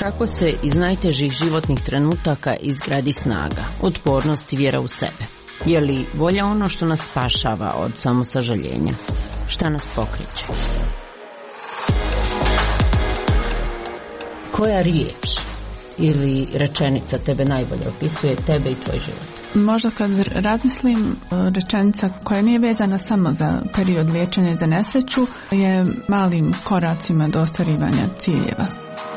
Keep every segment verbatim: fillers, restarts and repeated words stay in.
Kako se iz najtežih životnih trenutaka izgradi snaga, otpornost i vjera u sebe? Je li volja ono što nas spašava od samosažaljenja? Šta nas pokreće? Koja riječ ili rečenica tebe najbolje opisuje tebe i tvoj život? Možda kad razmislim, rečenica koja nije vezana samo za period liječenja i za nesreću je malim koracima do ostvarivanja ciljeva.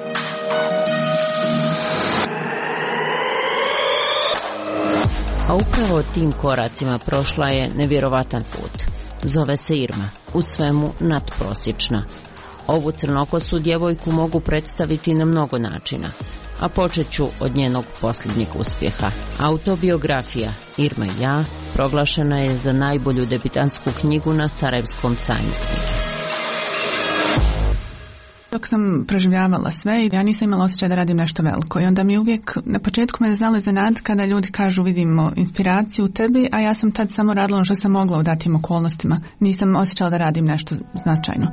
A upravo tim koracima prošla je nevjerovatan put. Zove se Irma, u svemu nadprosječna. Ovu crnokosu djevojku mogu predstaviti na mnogo načina, a počet ću od njenog posljednjeg uspjeha. Autobiografija Irma i ja proglašena je za najbolju debitantsku knjigu na Sarajevskom sajmu knjige. Dok sam proživljavala sve, ja nisam imala osjećaj da radim nešto veliko i onda mi uvijek na početku me znalo iznenaditi kada ljudi kažu vidimo inspiraciju u tebi, a ja sam tad samo radila ono što sam mogla u datim okolnostima. Nisam osjećala da radim nešto značajno.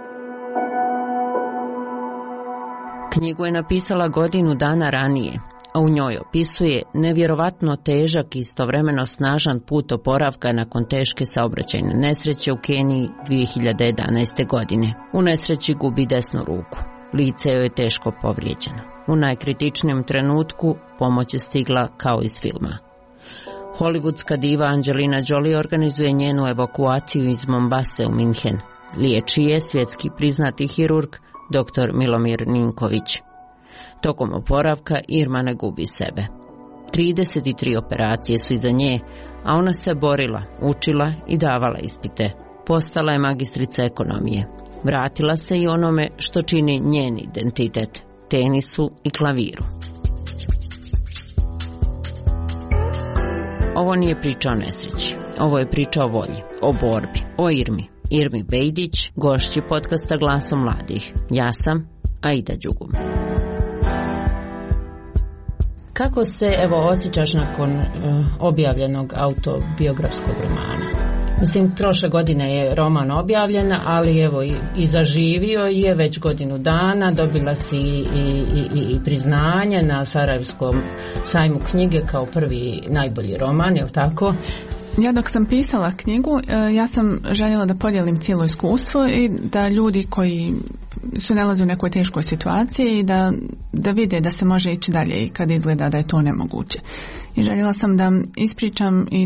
Knjigu je napisala godinu dana ranije, a u njoj opisuje nevjerovatno težak i istovremeno snažan put oporavka nakon teške saobraćajne nesreće u Keniji dvije hiljade jedanaeste. godine. U nesreći gubi desnu ruku. Lice joj je teško povrijeđeno. U najkritičnijem trenutku pomoć je stigla kao iz filma. Hollywoodska diva Angelina Jolie organizuje njenu evakuaciju iz Mombase u Minhen. Liječi je svjetski priznati hirurg doktor Milomir Ninković. Tokom oporavka Irma ne gubi sebe. trideset tri operacije su iza nje, a ona se borila, učila i davala ispite. Postala je magistrica ekonomije. Vratila se i onome što čini njen identitet, tenisu i klaviru. Ovo nije priča o nesreći. Ovo je priča o volji, o borbi, o Irmi. Irmi Bejdić, gošći podcasta Glasom mladih. Ja sam Aida Đugum. Kako se evo osjećaš nakon uh, objavljenog autobiografskog romana? Mislim, prošle godine je roman objavljen, ali evo i, i zaživio je već godinu dana, dobila si i, i, i, i priznanje na Sarajevskom sajmu knjige kao prvi najbolji roman, je li tako? Ja dok sam pisala knjigu, ja sam željela da podijelim cijelo iskustvo i da ljudi koji se nalaze u nekoj teškoj situaciji i da, da vide da se može ići dalje i kad izgleda da je to nemoguće. I željela sam da ispričam i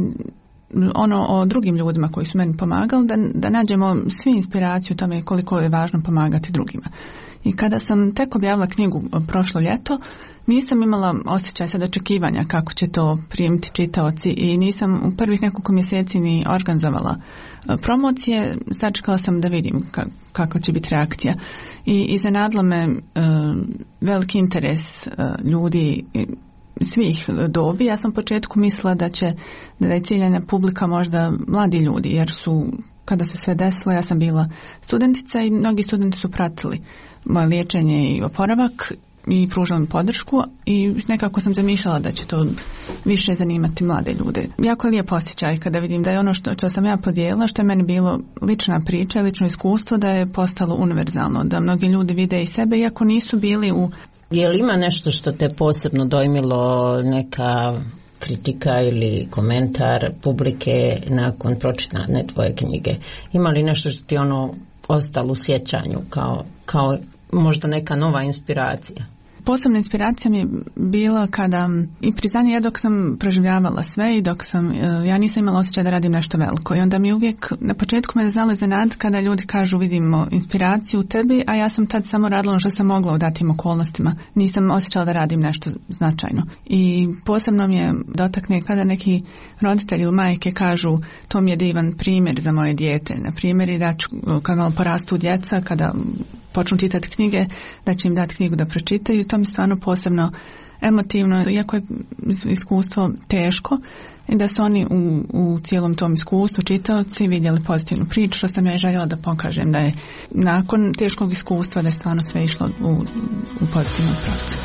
ono o drugim ljudima koji su meni pomagali, da, da nađemo svi inspiraciju u tome koliko je važno pomagati drugima. I kada sam tek objavila knjigu prošlo ljeto, nisam imala osjećaj sad očekivanja kako će to primiti čitaoci i nisam u prvih nekoliko mjeseci ni organizovala promocije. Sačekala sam da vidim kakva će biti reakcija. I iznenadilo me uh, veliki interes uh, ljudi svih dobi. Ja sam u početku mislila da će da je ciljana publika možda mladi ljudi, jer su, kada se sve desilo, ja sam bila studentica i mnogi studenti su pratili moje liječenje i oporavak i pružala mi podršku i nekako sam zamišljala da će to više zanimati mlade ljude. Jako je lijep osjećaj kada vidim da je ono što, što sam ja podijelila, što je meni bilo lična priča, lično iskustvo, da je postalo univerzalno, da mnogi ljudi vide i sebe iako nisu bili u... Je li ima nešto što te posebno dojmilo, neka kritika ili komentar publike nakon pročitane tvoje knjige? Ima li nešto što ti ono ostalo u sjećanju kao, kao možda neka nova inspiracija? Posebna inspiracija mi je bila kada i priznanje, ja dok sam proživljavala sve i dok sam, ja nisam imala osjećaj da radim nešto veliko i onda mi uvijek na početku me znalo iznenaditi kada ljudi kažu vidimo inspiraciju u tebi, a ja sam tad samo radila ono što sam mogla u datim okolnostima. Nisam osjećala da radim nešto značajno. I posebno mi je dotakne kada neki roditelji ili majke kažu to mi je divan primjer za moje dijete. Na primjer i da ću, kad malo porastu djeca, kada počnu čitati knjige, da će im dati knjigu da pročitaju. To mi stvarno posebno emotivno, iako je iskustvo teško, i da su oni u, u cijelom tom iskustvu čitaoci vidjeli pozitivnu priču, što sam ja željela da pokažem da je nakon teškog iskustva da je stvarno sve išlo u, u pozitivnom pravcu.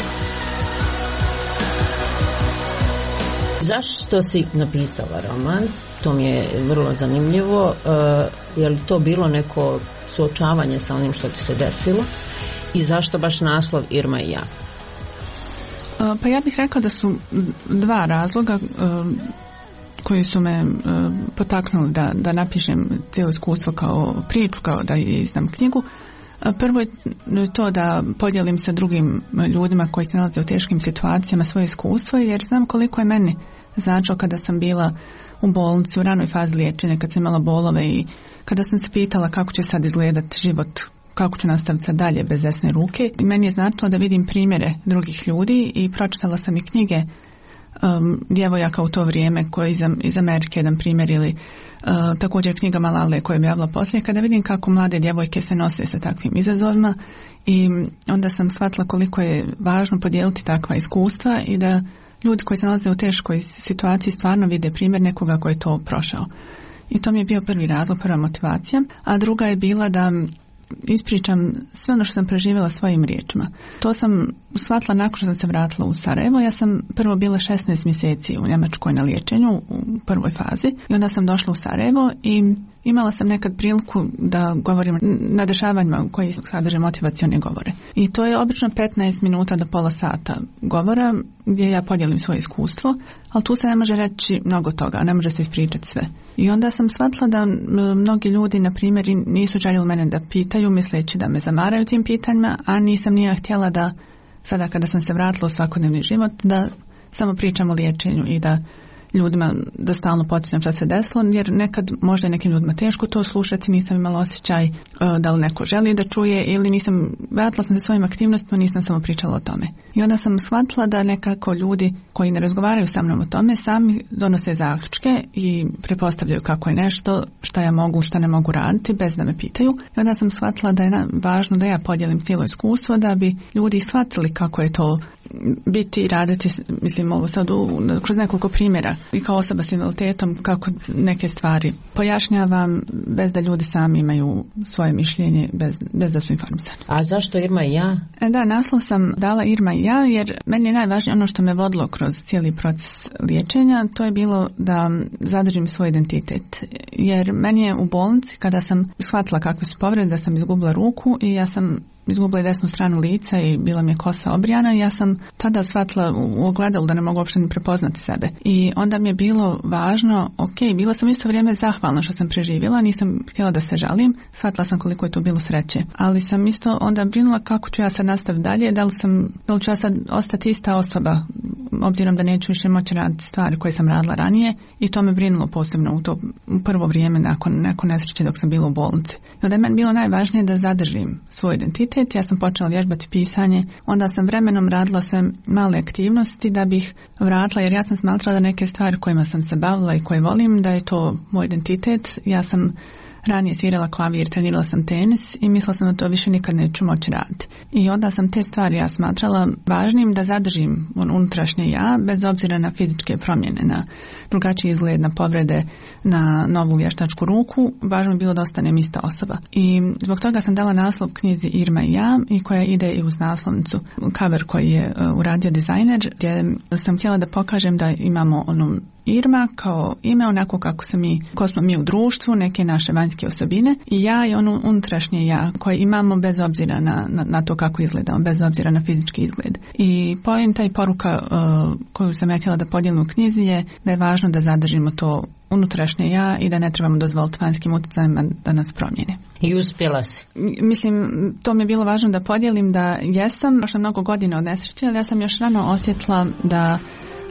Zašto si napisala roman? To mi je vrlo zanimljivo. E, je li to bilo neko suočavanje sa onim što ti se desilo? I zašto baš naslov Irma i ja? Pa ja bih rekla da su dva razloga koji su me potaknuli da, da napišem cijelo iskustvo kao priču, kao da izdam knjigu. Prvo je to da podijelim sa drugim ljudima koji se nalaze u teškim situacijama svoje iskustvo, jer znam koliko je meni značilo kada sam bila u bolnici u ranoj fazi liječenja, kad sam imala bolove i kada sam se pitala kako će sad izgledati život, kako ću nastaviti sad dalje bez desne ruke. I meni je značilo da vidim primjere drugih ljudi i pročitala sam i knjige um, djevojaka u to vrijeme koji iz, iz Amerike, jedan primjer, ili uh, također knjiga Malale koju je objavila poslije, kada vidim kako mlade djevojke se nose sa takvim izazovima, i onda sam shvatila koliko je važno podijeliti takva iskustva i da ljudi koji se nalaze u teškoj situaciji stvarno vide primjer nekoga koji je to prošao. I to mi je bio prvi razlog, prva motivacija. A druga je bila da ispričam sve ono što sam preživjela svojim riječima. To sam shvatila nakon što sam se vratila u Sarajevo. Ja sam prvo bila šesnaest mjeseci u Njemačkoj na liječenju u prvoj fazi i onda sam došla u Sarajevo i imala sam nekad priliku da govorim na dešavanjima koji sadrže motivacione govore. I to je obično petnaest minuta do pola sata govora gdje ja podijelim svoje iskustvo, ali tu se ne može reći mnogo toga, ne može se ispričati sve. I onda sam shvatila da mnogi ljudi, na primjer, nisu željeli mene da pitaju, misleći da me zamaraju tim pitanjima, a nisam nije htjela da sada kada sam se vratila u svakodnevni život, da samo pričam o liječenju i da ljudima da stalno podsjećam šta se desilo, jer nekad možda je nekim ljudima teško to slušati, nisam imala osjećaj uh, da li neko želi da čuje ili nisam, vratila sam se svojim aktivnostima, nisam samo pričala o tome. I onda sam shvatila da nekako ljudi koji ne razgovaraju sa mnom o tome sami donose zaključke i prepostavljaju kako je nešto, šta ja mogu, šta ne mogu raditi bez da me pitaju. I onda sam shvatila da je na, važno da ja podijelim cijelo iskustvo da bi ljudi shvatili kako je to biti i raditi, mislim ovo sad u, kroz nekoliko primjera i kao osoba s invaliditetom, kako neke stvari pojašnjavam bez da ljudi sami imaju svoje mišljenje, bez, bez da su informisani. A zašto Irma i ja? Da, naslov sam dala Irma i ja jer meni je najvažnije ono što me vodilo kroz cijeli proces liječenja, to je bilo da zadržim svoj identitet. Jer meni je u bolnici, kada sam shvatila kakve su povrede, da sam izgubila ruku i ja sam izgubila desnu stranu lica i bila mi je kosa obrijana, ja sam tada shvatila u ogledalu da ne mogu uopšte ni prepoznati sebe. I onda mi je bilo važno, ok, bila sam isto vrijeme zahvalna što sam preživjela, nisam htjela da se žalim, shvatila sam koliko je to bilo sreće. Ali sam isto onda brinula kako ću ja sad nastaviti dalje, da li, sam, da li ću ja sad ostati ista osoba, obzirom da neću više moći raditi stvari koje sam radila ranije, i to me brinulo posebno u to u prvo vrijeme nakon, nakon nesreće dok sam bila u bolnici. I onda je meni bilo najvažnije da zadržim svoj identitet. Ja sam počela vježbati pisanje, onda sam vremenom radila sve male aktivnosti da bih vratila, jer ja sam smatrala da neke stvari kojima sam se bavila i koje volim, da je to moj identitet. Ja sam ranije svirala klavir, trenirala sam tenis i mislila sam da to više nikad neću moći raditi. I onda sam te stvari ja smatrala važnim da zadržim unutrašnje ja, bez obzira na fizičke promjene, na drugačiji izgled, na povrede, na novu vještačku ruku. Važno je bilo da ostanem ista osoba. I zbog toga sam dala naslov knjizi Irma i ja, i koja ide i uz naslovnicu. Cover koji je uh, uradio dizajner, gdje sam htjela da pokažem da imamo onu Irma kao ime, onako kako se mi, ko smo mi u društvu, neke naše vanjske osobine, i ja i ono unutrašnje ja koje imamo bez obzira na, na, na to kako izgledamo, bez obzira na fizički izgled. I poenta i poruka uh, koju sam ja htjela da podijelim u knjizi je da je važno da zadržimo to unutrašnje ja i da ne trebamo dozvoliti vanjskim utjecajima da nas promijene. I uspjela si. Mislim, to mi je bilo važno da podijelim da jesam, prošla mnogo godina od nesreće, ali ja sam još rano osjetila da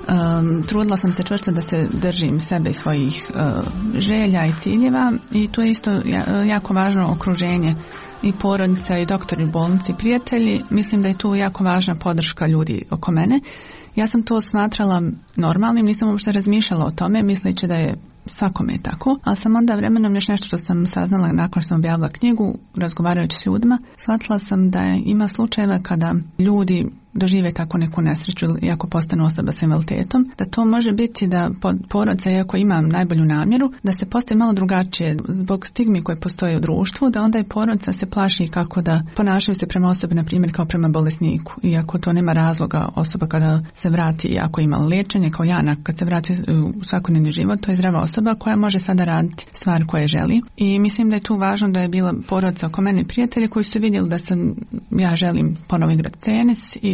Um, trudila sam se čvrsto da se držim sebe i svojih uh, želja i ciljeva, i tu je isto jako važno okruženje i porodica i doktori u bolnici, prijatelji. Mislim da je tu jako važna podrška ljudi oko mene. Ja sam to smatrala normalnim, nisam uopšte razmišljala o tome, misleći da je svakome je tako, ali sam onda vremenom još nešto što sam saznala nakon što sam objavila knjigu, razgovarajući s ljudima, shvatila sam da ima slučajeva kada ljudi dožive tako neku nesreću ili ako postanu osoba s invaliditetom, da to može biti da porodica, iako ima najbolju namjeru, da se postavi malo drugačije zbog stigmi koje postoje u društvu, da onda i porodica se plaši kako da ponašaju se prema osobi, na primjer kao prema bolesniku. Iako to nema razloga, osoba kada se vrati, ako ima liječenje kao Jana, kad se vrati u svakodnevni život, to je zdrava osoba koja može sada raditi stvari koje želi. I mislim da je tu važno da je bila porodica oko mene i prijatelji koji su vidjeli da sam, ja želim ponovo igrati tenis, i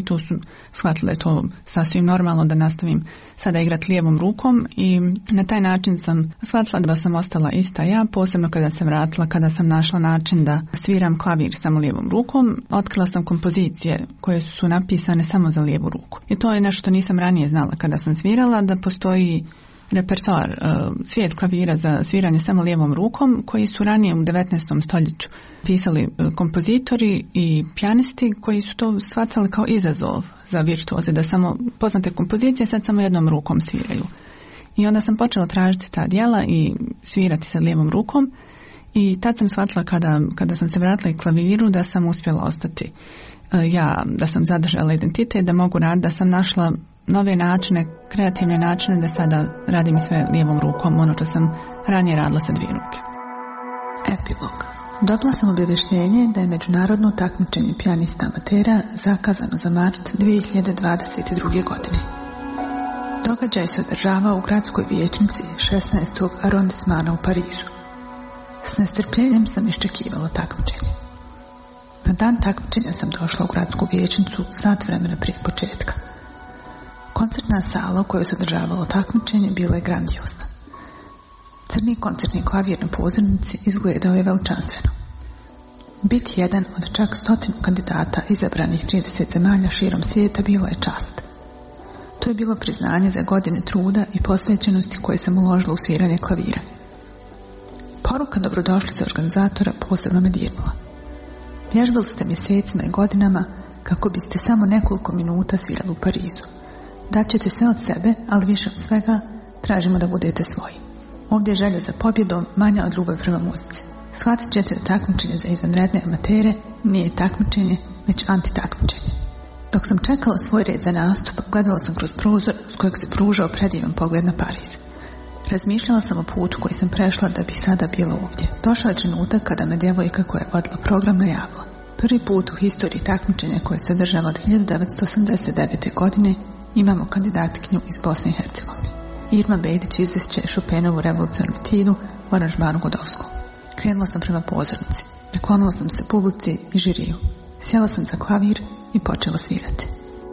i tu su shvatili da je to sasvim normalno da nastavim sada igrati lijevom rukom i na taj način sam shvatila da sam ostala ista ja, posebno kada sam vratila, kada sam našla način da sviram klavir samo lijevom rukom. Otkrila sam kompozicije koje su napisane samo za lijevu ruku. I to je nešto što nisam ranije znala kada sam svirala, da postoji repertoar, svijet klavira za sviranje samo lijevom rukom, koji su ranije u devetnaestom stoljeću pisali kompozitori i pijanisti koji su to shvatali kao izazov za virtuoze, da samo poznate kompozicije sad samo jednom rukom sviraju. I onda sam počela tražiti ta djela i svirati sa lijevom rukom i tad sam shvatila kada, kada sam se vratila i klaviru da sam uspjela ostati ja, da sam zadržala identitet, da mogu raditi, da sam našla nove načine, kreativne načine da sada radim sve lijevom rukom, ono što sam ranije radila sa dvije ruke. Epilog. Dobila sam obavještenje da je međunarodno takmičenje pijanista amatera zakazano za mart dvije hiljade dvadeset druge. godine. Događaj se održava u gradskoj vijećnici šesnaestog arondismana u Parizu. S nestrpljenjem sam iščekivala takmičenje. Na dan takmičenja sam došla u gradsku vijećnicu sat vremena prije početka. Koncertna sala u kojoj se održavalo takmičenje bila je grandiozna. Crni koncertni klavir na pozornici izgledao je veličanstveno. Biti jedan od čak stotinu kandidata izabranih trideset zemalja širom svijeta bila je čast. To je bilo priznanje za godine truda i posvećenosti koje sam uložila u sviranje klavira. Poruka dobrodošlice organizatora posebno me dirnula. Vježbali ste mjesecima i godinama kako biste samo nekoliko minuta svirali u Parizu. Daćete sve od sebe, ali više od svega tražimo da budete svoji. Ovdje je želja za pobjedom manja od ljubavi prema muzici. Shvatit ćete da takmičenje za izvanredne amatere nije takmičenje, već antitakmičenje. Dok sam čekala svoj red za nastup, gledala sam kroz prozor s kojeg se pružao predivan pogled na Pariz. Razmišljala sam o putu koji sam prešla da bi sada bila ovdje. Došao je trenutak kada me djevojka koja je vodila program najavila. Prvi put u historiji takmičenja koje se održava od hiljadu devetsto osamdeset devete. godine imamo kandidatkinju iz Bosne i Hercegovine. Irma Bejdić izvešće Chopinovu revolucionarnu etudu u aranžmanu Godovskog. Krenula sam prema pozornici. Naklonila sam se publici i žiriju. Sjela sam za klavir i počela svirati.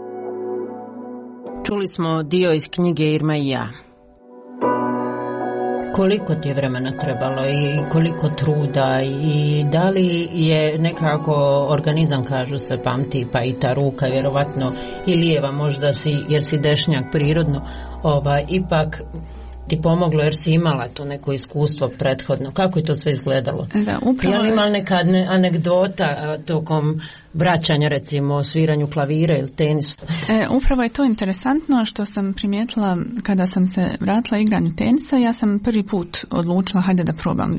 Čuli smo dio iz knjige Irma i ja. Koliko ti je vremena trebalo i koliko truda i da li je nekako organizam, kažu se, pamti, pa i ta ruka vjerovatno i lijeva možda si, jer si dešnjak prirodno, ovaj, ipak ti pomoglo jer si imala to neko iskustvo prethodno. Kako je to sve izgledalo? Da, upravo... Je li imala neka anegdota tokom vraćanja, recimo, o sviranju klavira ili tenisu? E, upravo je to interesantno što sam primijetila kada sam se vratila igranju tenisa. Ja sam prvi put odlučila hajde da probam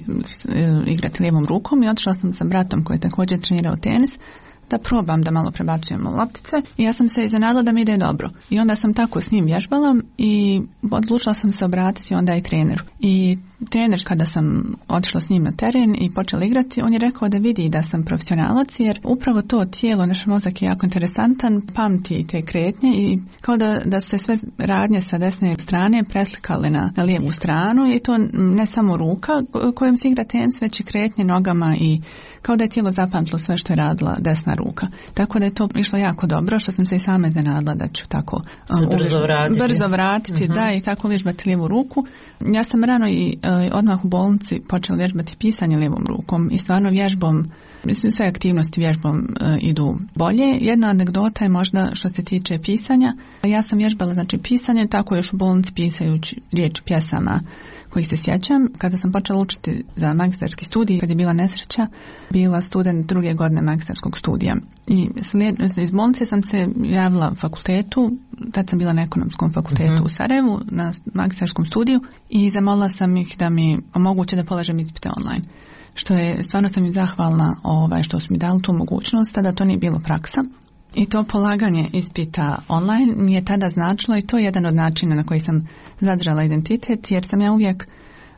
igrati lijevom rukom i otišla sam sa bratom koji je također trenirao tenis da probam da malo prebacujemo loptice i ja sam se iznenadila da mi ide dobro. I onda sam tako s njim vježbala i odlučila sam se obratiti onda i treneru. I trener, kada sam otišla s njim na teren i počela igrati, on je rekao da vidi da sam profesionalac, jer upravo to tijelo, naš mozak je jako interesantan, pamti te kretnje i kao da, da su se sve radnje sa desne strane preslikale na, na lijevu stranu i to ne samo ruka kojom se igra tenis, već i kretnje nogama i kao da je tijelo zapamtilo sve što je radila desna ruka. Tako da je to išlo jako dobro, što sam se i sama iznenadila da ću tako um, brzo vratiti, brzo vratiti uh-huh. da, i tako vježbati lijevu ruku. Ja sam rano i uh, odmah u bolnici počela vježbati pisanje lijevom rukom i stvarno vježbom, mislim sve aktivnosti vježbom uh, idu bolje. Jedna anegdota je možda što se tiče pisanja. Ja sam vježbala znači pisanje, tako još u bolnici pisajući riječ pjesama kojih se sjećam. Kada sam počela učiti za magistarski studij, kad je bila nesreća, bila student druge godine magistarskog studija. I slijed, iz bolnice sam se javila fakultetu, tad sam bila na ekonomskom fakultetu uh-huh. u Sarajevu, na magistarskom studiju i zamolila sam ih da mi omoguće da polažem ispite online. Što je, stvarno sam im zahvalna ovaj, što su mi dali tu mogućnost, tada to nije bilo praksa. I to polaganje ispita online mi je tada značilo i to je jedan od načina na koji sam zadržala identitet, jer sam ja uvijek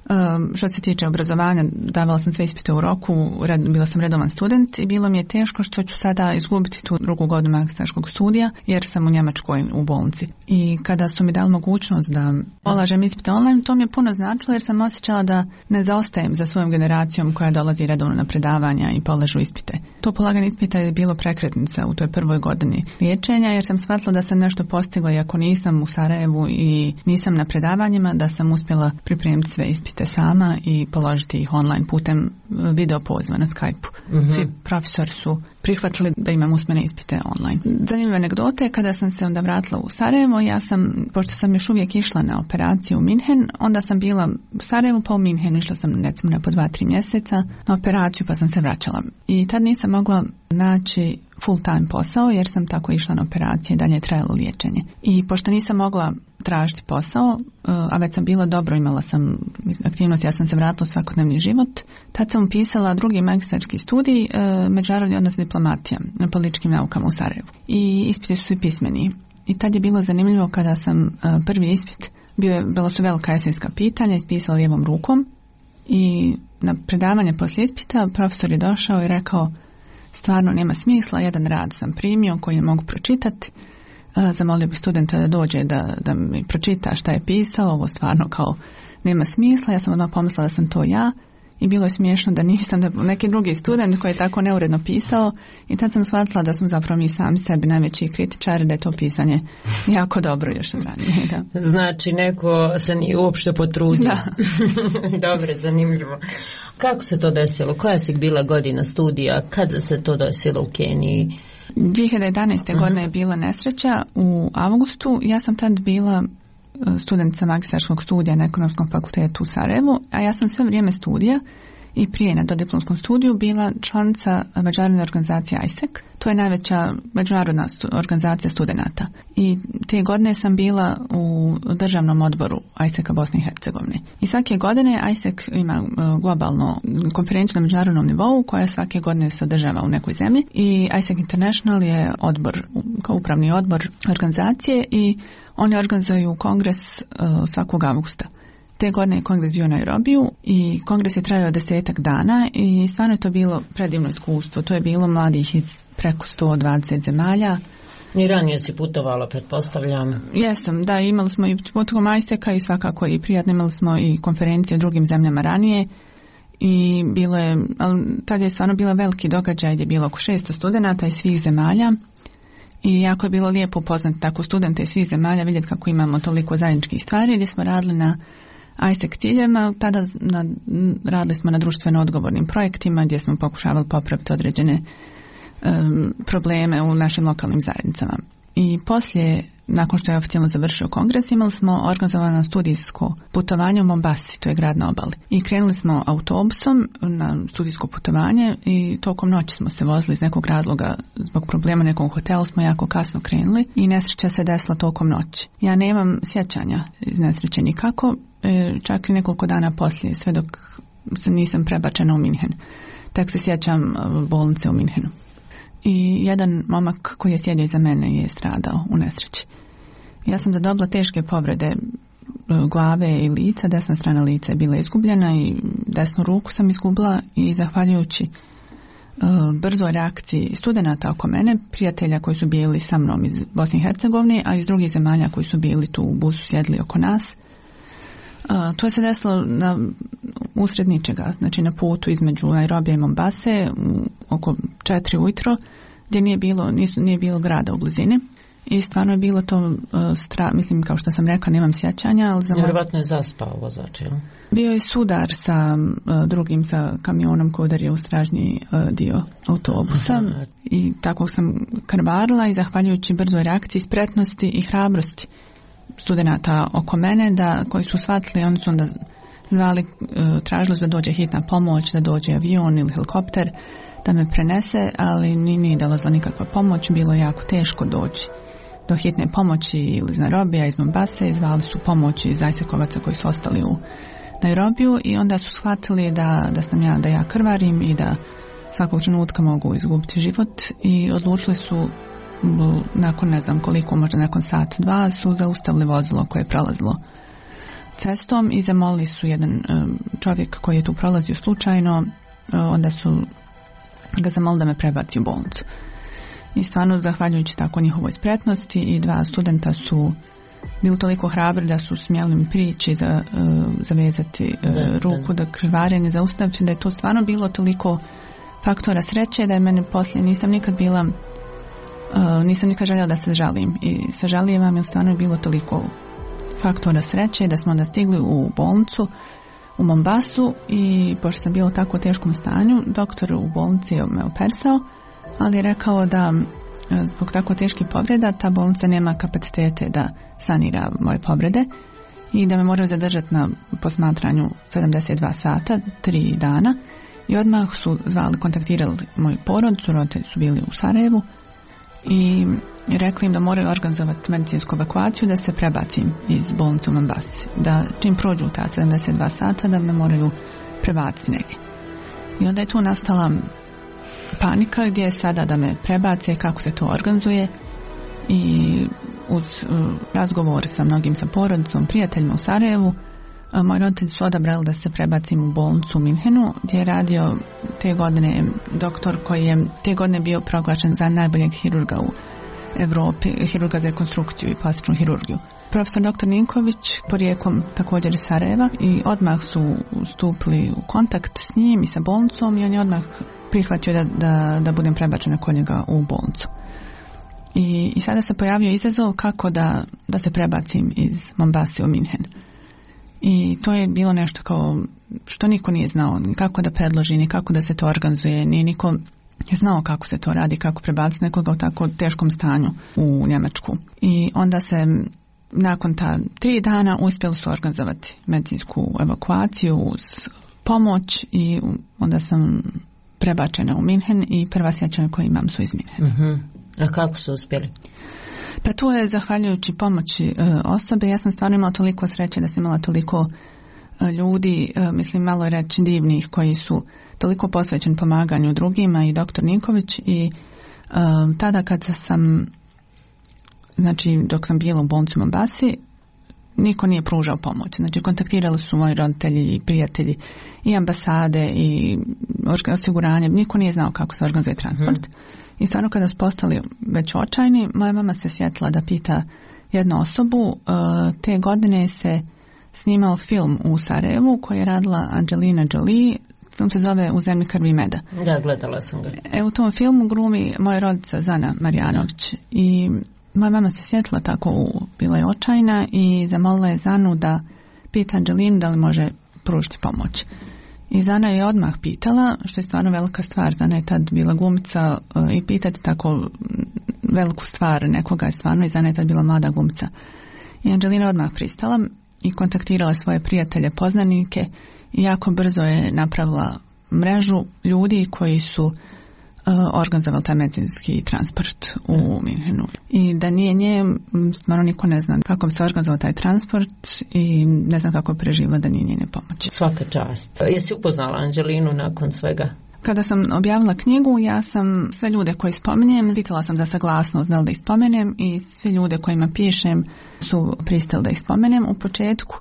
Što se tiče obrazovanja, davala sam sve ispite u roku, bila sam redovan student i bilo mi je teško što ću sada izgubiti tu drugu godinu magistarskog studija jer sam u Njemačkoj u bolnici. I kada su mi dali mogućnost da polažem ispite online, to mi je puno značilo jer sam osjećala da ne zaostajem za svojom generacijom koja dolazi redovno na predavanja i polažu ispite. To polaganje ispita je bilo prekretnica u toj prvoj godini liječenja jer sam shvatila da sam nešto postigla i ako nisam u Sarajevu i nisam na predavanjima, da sam uspjela pripremiti sve ispite sama i položiti ih online putem video poziva na Skype-u. Mm-hmm. Svi profesori su prihvatili da imam usmene ispite online. Zanimljive anegdote, kada sam se onda vratila u Sarajevo, ja sam, pošto sam još uvijek išla na operaciju u Minhen, onda sam bila u Sarajevu pa u Minhenu, išla sam recimo na po dva, tri mjeseca na operaciju pa sam se vraćala. I tad nisam mogla naći full time posao jer sam tako išla na operacije, dalje je trajalo liječenje. I pošto nisam mogla tražiti posao, a već sam bila dobro, imala sam aktivnost, ja sam se vratila u svakodnevni život, tad sam upisala drugi magistarski studij, međunarodni odnos diplomatija na političkim naukama u Sarajevu. I ispiti su svi pismeni. I tad je bilo zanimljivo kada sam prvi ispit, bio je, bilo su velika esejska pitanja, ispisala lijevom rukom i na predavanje poslije ispita profesor je došao i rekao stvarno nema smisla, jedan rad sam primio koji ne mogu pročitati. Zamolio bih studenta da dođe da, da mi pročita šta je pisao, ovo stvarno kao nema smisla, ja sam odmah pomislila da sam to ja i bilo je smiješno da nisam, da neki drugi student koji je tako neuredno pisao i tad sam shvatila da smo zapravo mi sami sebi najveći kritičari, da je to pisanje jako dobro još od ranije. Da. Znači neko se nije uopšte potrudio. Da. Dobro, zanimljivo. Kako se to desilo? Koja si bila godina studija? Kada se to desilo u Keniji? dvije hiljade jedanaeste. Uh-huh. godine je bila nesreća u avgustu. Ja sam tad bila studentica magistarskog studija na Ekonomskom fakultetu u Sarajevu, a ja sam sve vrijeme studija i prije na dodiplomskom studiju bila članica međunarodne organizacije I S E C. To je najveća međunarodna stu, organizacija studenata. I te godine sam bila u državnom odboru I S E C-a Bosne i Hercegovine. I svake godine I S E C ima globalno konferenciju na međunarodnom nivou koja svake godine se održava u nekoj zemlji. I I S E C International je odbor, kao upravni odbor organizacije i oni organizuju kongres uh, svakog avgusta. Te godine je kongres bio u Nairobiju i kongres je trajao desetak dana i stvarno je to bilo predivno iskustvo. To je bilo mladih iz preko sto dvadeset zemalja. I ranije si putovala, pretpostavljam. Jesam, da, imali smo i putovom I S E C-a i svakako i prijatno, imali smo i konferencije u drugim zemljama ranije i bilo je, ali tad je stvarno bila veliki događaj gdje je bilo oko šesto studenata iz svih zemalja. I jako je bilo lijepo upoznati tako studente iz svih zemalja, vidjeti kako imamo toliko zajedničkih stvari, gdje smo radili na I S E C ciljevima, tada na, radili smo na društveno odgovornim projektima gdje smo pokušavali popraviti određene um, probleme u našim lokalnim zajednicama. I poslije, nakon što je oficijalno završio kongres, imali smo organizovano studijsko putovanje u Mombasi, to je grad na obali. I krenuli smo autobusom na studijsko putovanje i tokom noći smo se vozili iz nekog razloga, zbog problema nekog hotela smo jako kasno krenuli i nesreća se desila tokom noći. Ja nemam sjećanja iz nesreće nikako, čak i nekoliko dana poslije, sve dok se nisam prebačena u Minhen. Tek se sjećam bolnice u Minhenu. I jedan momak koji je sjedio iza mene je stradao u nesreći. Ja sam zadobila teške povrede glave i lica, desna strana lica je bila izgubljena i desnu ruku sam izgubila i zahvaljujući uh, brzoj reakciji studenata oko mene, prijatelja koji su bili sa mnom iz Bosne i Hercegovine, a iz drugih zemalja koji su bili tu u busu sjedli oko nas. Uh, to je se desilo na usred ničega, znači na putu između Nairobija i Mombase oko četiri ujutro, gdje nije bilo, nisu, nije bilo grada u blizini. I stvarno je bilo to uh, stra, mislim kao što sam rekla, nemam sjećanja, ali za vjerovatno je zaspao vozač, jel? Bio je sudar sa uh, drugim sa kamionom koji udario u stražnji uh, dio autobusa. Aha. I tako sam krvarila i zahvaljujući brzoj reakciji, spretnosti i hrabrosti studenata oko mene, da koji su shvatili, oni su onda zvali, tražili da dođe hitna pomoć, da dođe avion ili helikopter da me prenese, ali nije dolazila nikakva pomoć, bilo je jako teško doći do hitne pomoći ili iz Nairobija, iz Mombase, zvali su pomoć iz I S E C-ovaca koji su ostali u Nairobiju i onda su shvatili da, da sam ja, da ja krvarim i da svakog trenutka mogu izgubiti život i odlučili su nakon ne znam koliko, možda nakon sat, dva, su zaustavili vozilo koje je prelazilo cestom i zamolili su jedan čovjek koji je tu prolazio slučajno, onda su ga zamolili da me prebaci u bolnicu. I stvarno, zahvaljujući tako njihovoj spretnosti, i dva studenta su bili toliko hrabri da su smjeli mi prići za, zavezati da, ruku, da, da krvarenje zaustaviti, da je to stvarno bilo toliko faktora sreće da je meni poslije, nisam nikad bila Uh, nisam nikad željela da se žalim i sažalijevam jer stvarno je bilo toliko faktora sreće da smo onda stigli u bolnicu u Mombasu i pošto sam bila u tako teškom stanju, doktor u bolnici je me operisao, ali je rekao da zbog tako teških povreda ta bolnica nema kapacitete da sanira moje povrede i da me moraju zadržati na posmatranju sedamdeset dva sata, tri dana, i odmah su zvali, kontaktirali moju porodicu, roditelji su bili u Sarajevu i rekli im da moraju organizovati medicinsku evakuaciju, da se prebacim iz bolnice u Mombasi, da čim prođu ta sedamdeset dva sata da me moraju prebaciti negdje. I onda je tu nastala panika gdje je sada da me prebace, kako se to organizuje, i uz uh, razgovor sa mnogim, sa porodicom, prijateljima u Sarajevu, uh, moji roditelji su odabrali da se prebacim u bolnicu u Minhenu, gdje je radio te godine doktor koji je te godine bio proglašen za najboljeg hirurga u Europi, hirurga za rekonstrukciju i plastičnu hirurgiju. Profesor doktor Ninković, porijeklom također iz Sarajeva, i odmah su stupili u kontakt s njim i sa bolnicom i on je odmah prihvatio da, da, da budem prebačena kod njega u bolnicu. I, i sada se pojavio izazov kako da, da se prebacim iz Mombase u Minhen. I to je bilo nešto kao što niko nije znao, ni kako da predloži, ni kako da se to organizuje, ni niko je znao kako se to radi, kako prebaciti nekoga u tako teškom stanju u Njemačku. I onda se nakon ta tri dana uspjeli su organizovati medicinsku evakuaciju uz pomoć i onda sam prebačena u Minhen i prva sjećanja koje imam su iz Minhena. Uh-huh. A kako su uspjeli? Pa to je zahvaljujući pomoći e, osobe. Ja sam stvarno imala toliko sreće da sam imala toliko e, ljudi, e, mislim malo reći divnih, koji su toliko posvećeni pomaganju drugima, i doktor Ninković. I e, tada kad sam, znači dok sam bila u bolnici u Mombasi, niko nije pružao pomoć. Znači kontaktirali su moji roditelji i prijatelji i ambasade i osiguranje. Niko nije znao kako se organizuje transport. Hmm. I stvarno kada su postali već očajni, moja mama se sjetila da pita jednu osobu. Te godine se snimao film u Sarajevu koji je radila Angelina Jolie. Film se zove U zemlji krvi i meda. Da, gledala sam ga. E, u tom filmu glumi moja rodica Zana Marjanović. I moja mama se sjetila tako, u, bila je očajna i zamolila je Zanu da pita Angelinu da li može pružiti pomoć. I Zana je odmah pitala, što je stvarno velika stvar. Zana je tad bila glumica i pitati tako veliku stvar nekoga je stvarno, i Zana je tad bila mlada glumica. I Angelina odmah pristala i kontaktirala svoje prijatelje, poznanike, i jako brzo je napravila mrežu ljudi koji su uh, organizovali taj medicinski transport u Minhenu. I da nije nje, stvarno niko ne zna kako bi se organizovao taj transport i ne znam kako bi preživjela da nije njene pomoći. Svaka čast. Jesi upoznala Angelinu nakon svega? Kada sam objavila knjigu, ja sam sve ljude koji spominjem, pitala sam za saglasnost da li da ih spomenem, i svi ljude kojima pišem su pristali da ih spomenem. U početku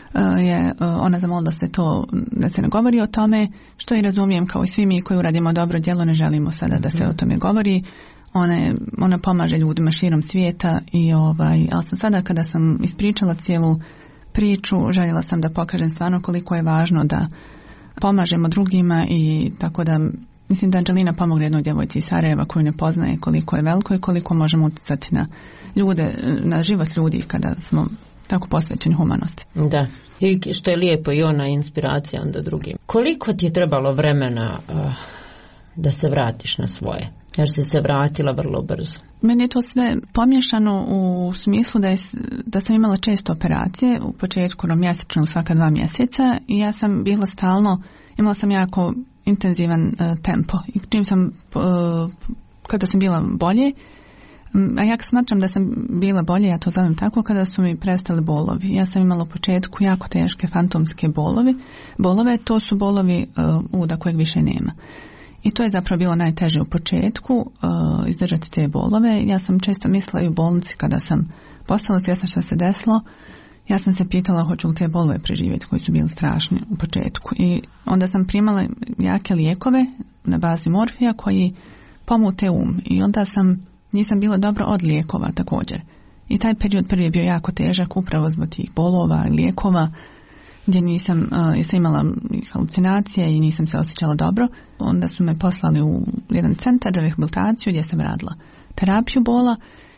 je ona zamolila da se to, da se ne govori o tome, što i razumijem, kao i svi mi koji uradimo dobro djelo ne želimo sada da se o tome govori. Ona, je, ona pomaže ljudima širom svijeta, i ovaj, ali sam sada kada sam ispričala cijelu priču, željela sam da pokažem stvarno koliko je važno da pomažemo drugima, i tako da mislim da Angelina pomogne jednoj djevojci iz Sarajeva koju ne poznaje, koliko je veliko i koliko možemo utjecati na ljude, na život ljudi kada smo tako posvećeni humanosti. Da, i što je lijepo, i ona inspiracija onda drugim. Koliko ti je trebalo vremena uh, da se vratiš na svoje? Jer si se vratila vrlo brzo. Meni je to sve pomiješano u smislu da, je, da sam imala često operacije, u početku mjesečno, svaka dva mjeseca, i ja sam bila stalno, imala sam jako intenzivan uh, tempo. I čim sam, uh, kada sam bila bolje, a ja smatram da sam bila bolje, ja to zovem tako, kada su mi prestali bolovi. Ja sam imala u početku jako teške fantomske bolovi. Bolove, to su bolovi uh, uda kojeg više nema. I to je zapravo bilo najteže u početku, uh, izdržati te bolove. Ja sam često mislila i u bolnici kada sam postala svjesna što se desilo, ja sam se pitala hoću li te bolove preživjeti koji su bili strašni u početku. I onda sam primala jake lijekove na bazi morfija koji pomute um. I onda sam, nisam bila dobro od lijekova također. I taj period prvi je bio jako težak upravo zbog tih bolova i lijekova gdje nisam, uh, jesam imala halucinacije i nisam se osjećala dobro. Onda su me poslali u jedan centar za rehabilitaciju gdje sam radila terapiju bola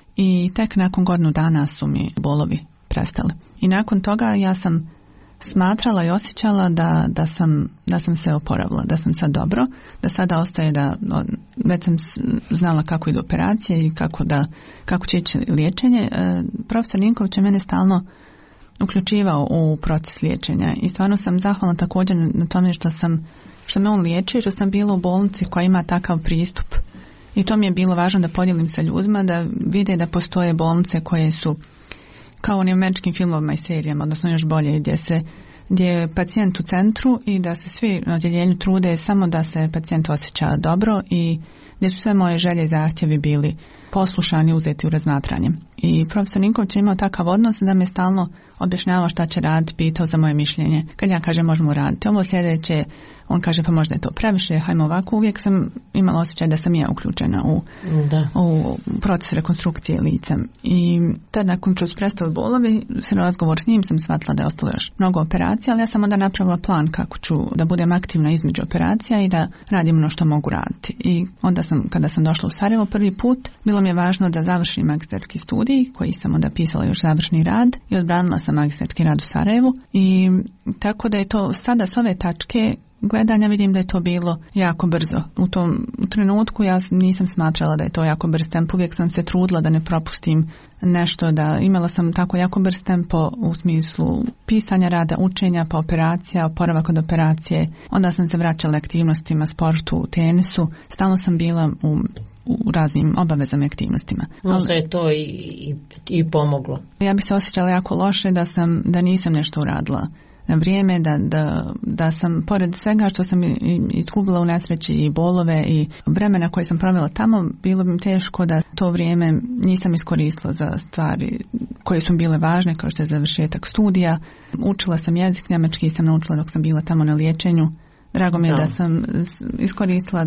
i tek nakon godinu dana su mi bolovi prestali. I nakon toga ja sam smatrala i osjećala da, da, sam, da sam se oporavila, da sam sad dobro, da sada ostaje da, već sam znala kako idu operacije i kako, da, kako će ići liječenje. E, profesor Ninković je mene stalno uključivao u proces liječenja i stvarno sam zahvalna također na tome što sam, što me on liječio i što sam bila u bolnici koja ima takav pristup. I to mi je bilo važno da podijelim sa ljudima, da vide da postoje bolnice koje su kao u onim američkim filmovima i serijama, odnosno još bolje, gdje se gdje je pacijent u centru i da se svi na odjeljenju trude samo da se pacijent osjeća dobro i gdje su sve moje želje i zahtjevi bili poslušani i uzeti u razmatranje. I profesor Ninković je imao takav odnos da me stalno objašnjavao šta će raditi, pitao za moje mišljenje. Kad ja kažem možemo raditi ovo sljedeće, on kaže pa možda je to previše, hajmo ovako. Uvijek sam imala osjećaj da sam ja uključena u, da. u proces rekonstrukcije lica. I tad nakon što su prestali bolovi, se razgovor s njim sam shvatila da je ostalo još mnogo operacija, ali ja sam onda napravila plan kako ću da budem aktivna između operacija i da radim ono što mogu raditi. I onda sam, kada sam došla u Sarajevo prvi put, bilo mi je važno da završim magistarski studij, koji sam onda pisala još završni rad i odbranila sam magistarski rad u Sarajevu. I tako da je to sada s ove tačke gledanja vidim da je to bilo jako brzo. U tom trenutku ja nisam smatrala da je to jako brz tempo. Uvijek sam se trudila da ne propustim nešto, da imala sam tako jako brz tempo u smislu pisanja rada, učenja, pa operacija, oporavak od operacije. Onda sam se vraćala aktivnostima, sportu, tenisu. Stalno sam bila u u raznim obavezama i aktivnostima. Možda je to i, i, i pomoglo. Ja bih se osjećala jako loše da sam, da nisam nešto uradila na vrijeme, da, da, da sam pored svega što sam izgubila u nesreći i bolove i vremena koje sam provela tamo, bilo bi mi teško da to vrijeme nisam iskoristila za stvari koje su bile važne, kao što je završetak studija. Učila sam jezik, njemački sam naučila dok sam bila tamo na liječenju. Drago mi je da, da sam iskoristila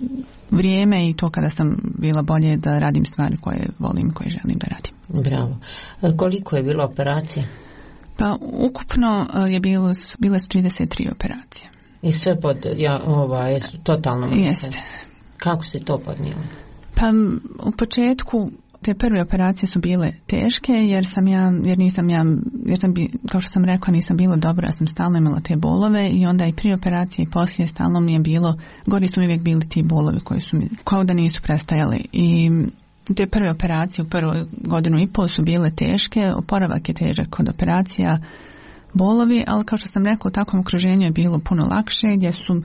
vrijeme i to kada sam bila bolje da radim stvari koje volim i koje želim da radim. Bravo. Koliko je bilo operacija? Pa ukupno je bilo, bile su trideset tri operacije. I sve pod, ja, ovaj, totalno? Jeste. Kako se to podnijelo? Pa u početku te prve operacije su bile teške jer sam ja, jer nisam ja, jer sam bi, kao što sam rekla, nisam bila dobra, ja sam stalno imala te bolove i onda i prije operacije i poslije stalno mi je bilo, gori su mi uvijek bili ti bolovi koji su mi, kao da nisu prestajali. I te prve operacije u prvoj godinu i pol su bile teške, oporavak je težak kod operacija, bolovi, ali kao što sam rekla, u takvom okruženju je bilo puno lakše, gdje su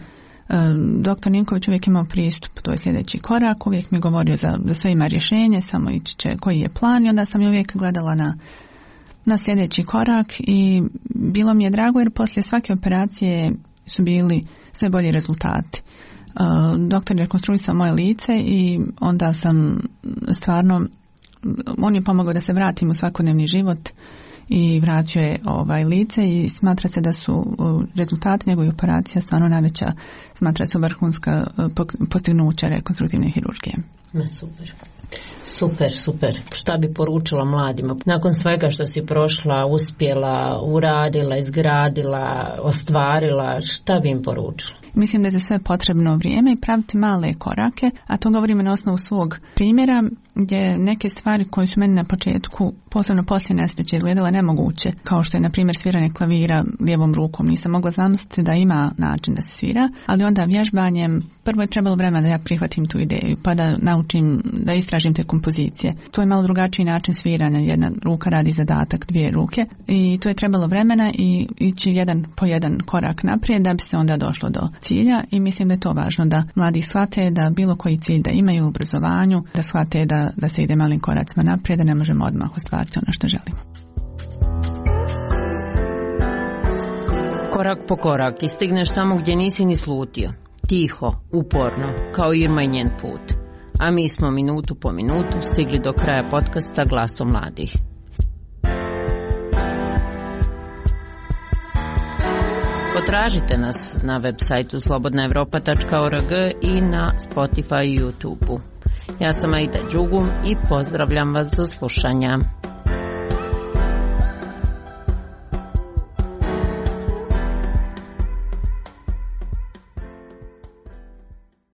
doktor Ninković uvijek imao pristup, to je sljedeći korak, uvijek mi govorio za, za sve ima rješenje, samo ići će koji je plan i onda sam uvijek gledala na, na sljedeći korak i bilo mi je drago jer poslije svake operacije su bili sve bolji rezultati. Uh, doktor je rekonstruisao moje lice i onda sam stvarno, on je pomogao da se vratim u svakodnevni život i vratio je ovaj lice i smatra se da su rezultati njegove operacije stvarno najveća, smatra se vrhunska postignuća rekonstruktivne hirurgije. Super. Super, super. Šta bi poručila mladima? Nakon svega što si prošla, uspjela, uradila, izgradila, ostvarila, šta bi im poručila? Mislim da je za sve potrebno vrijeme i praviti male korake, a to govorimo na osnovu svog primjera, gdje neke stvari koje su meni na početku, posebno poslije nesreće, izgledala nemoguće, kao što je na primjer sviranje klavira lijevom rukom. Nisam mogla zamisliti da ima način da se svira, ali onda vježbanjem prvo je trebalo vremena da ja prihvatim tu ideju, pa da naučim, da istražim te kompozicije. To je malo drugačiji način sviranja, jedna ruka radi zadatak, dvije ruke i to je trebalo vremena i ići jedan po jedan korak naprijed da bi se onda došlo do cilja i mislim da je to važno da mladi shvate da bilo koji cilj da imaju u obrazovanju, da shvate da, da se ide malim koracima naprijed, da ne možemo odmah ostvariti ono što želimo. Korak po korak i stigneš tamo gdje nisi ni slutio. Tiho, uporno, kao Irma i njen put. A mi smo minutu po minutu stigli do kraja podcasta Glasom mladih. Potražite nas na web sajtu slobodna evropa tačka org i na Spotify i YouTube-u. Ja sam Aida Đugum i pozdravljam vas do slušanja.